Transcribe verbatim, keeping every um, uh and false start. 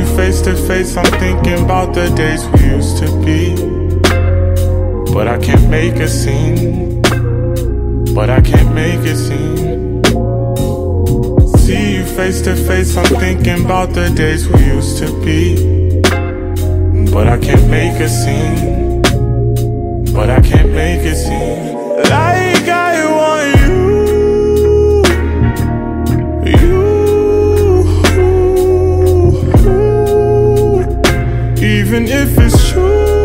you face to face, I'm thinking about the days we used to be. But I can't make a scene. But I can't make it seem. See you face to face, I'm thinking about the days we used to be. But I can't make a scene. But I can't make it seem like I want you. You. Even if it's true.